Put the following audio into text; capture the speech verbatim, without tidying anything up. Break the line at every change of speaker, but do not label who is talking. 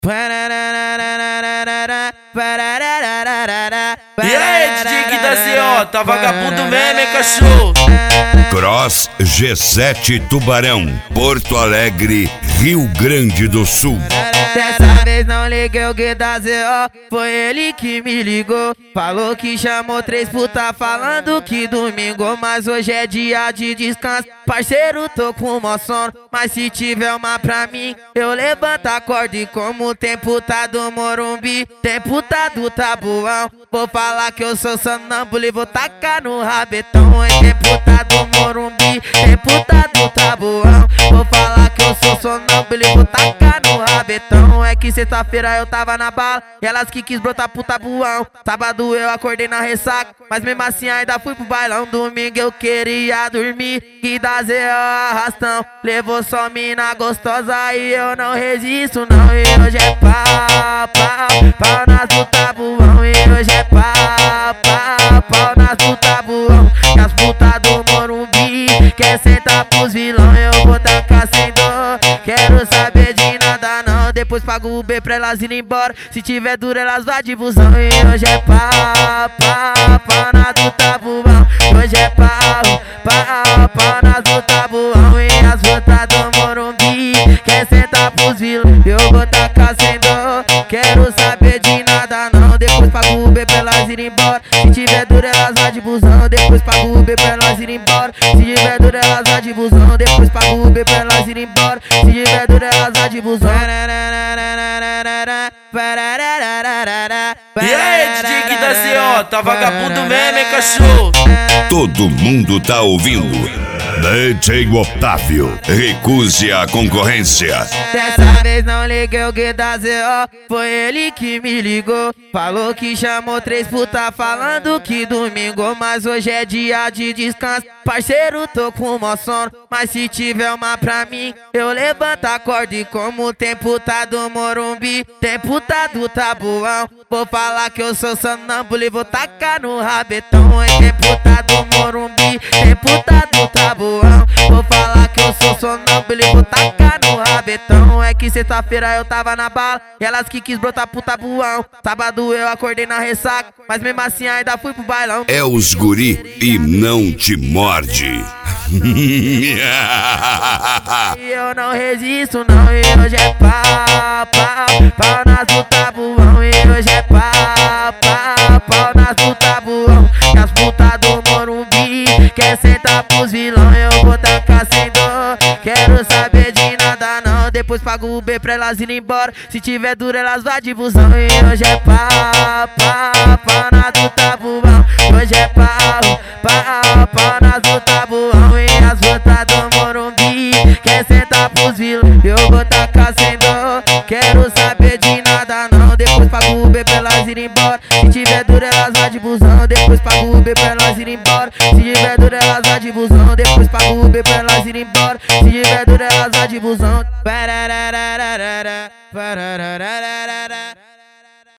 E aí, D J Gui da Z O, tá vagabundo mesmo, hein, cachorro?
Cross G sete Tubarão, Porto Alegre, Rio Grande do Sul.
Dessa vez não liguei o Gui da Z O, foi ele que me ligou. Falou que chamou três puta falando que domingo, mas hoje é dia de descanso. Parceiro, tô com mó sono, mas se tiver uma pra mim, eu levanto a corda. E como tem puta do Morumbi, tem puta do Tabuão, vou falar que eu sou sonâmbulo e vou tacar no rabetão. E tem puta do Morumbi, tem puta do Tabuão, vou falar que eu sou sonâmbulo e vou tacar no rabetão. É que sexta-feira eu tava na bala e elas que quis brotar pro Tabuão. Sábado eu acordei na ressaca, mas mesmo assim ainda fui pro bailão. Domingo eu queria dormir e da Z O arrastão, levou só mina gostosa e eu não resisto não. E hoje é pau, pau, pau nas do Tabuão. E hoje é pau, pau, pau nas do Tabuão. E as putas do Morumbi quer sentar pros vilão, eu vou tacar sem dor, quero saber de nada não. Depois pago o Uber pra elas irem embora, se tiver duro elas vão de busão. E hoje é pau, pau, pau nas do Tabuão. Hoje é pau, pau, pau nas do Tabuão. E as putas do Morumbi quer sentar pros vilão, eu vou tacar sem dor, quero saber de nada não. Depois pago o Uber pra elas irem embora, se tiver duro elas vão de busão. Depois pago o Uber pra elas irem embora, se tiver duro elas vão de busão. Depois pago o Uber pra elas irem embora, se tiver duro elas vão de busão.
E aí, D J Gui da Z O, tá vagabundo mesmo, hein, cachorro?
Todo mundo tá ouvindo. D J Otávio, recuse a concorrência.
Dessa vez não liguei o Gui da Z O, foi ele que me ligou. Falou que chamou três puta falando que domingo, mas hoje é dia de descanso. Parceiro, tô com mó sono, mas se tiver uma pra mim, eu levanto a corda. E como tem puta do Morumbi, tem puta do Tabuão, vou falar que eu sou sonâmbulo e vou tacar no rabetão. E tem puta do Morumbi, tem puta do Tabuão, vou falar que eu sou sonâmbulo e vou tacar no rabetão. É que sexta-feira eu tava na bala e elas que quis brotar pro Tabuão. Sábado eu acordei na ressaca, mas mesmo assim ainda fui pro bailão.
É os guri e não te morde.
E eu não resisto não. E hoje é pau, pau, pau nas do Tabuão. E hoje é pau, pau, pau nas do Tabuão. E as putas do Morumbi quer sentar pros vilão, eu vou tacar sem dor, quero saber de nada não. Depois pago o Uber pra elas irem embora, se tiver duro elas vão de busão. E hoje é pau, pau, pau nas do Tabuão. Hoje é pau, pau, pau nas do Tabuão. E as putas do Morumbi quer sentar pros vilão, eu vou tacar sem dor, quero saber de nada não. Depois pago o Uber pra elas irem embora, se tiver duro elas vão de busão. Depois pago o Uber pra elas irem embora, se tiver duro elas vão de busão. Depois pago o Uber pra elas irem embora, se tiver duro elas vão de busão.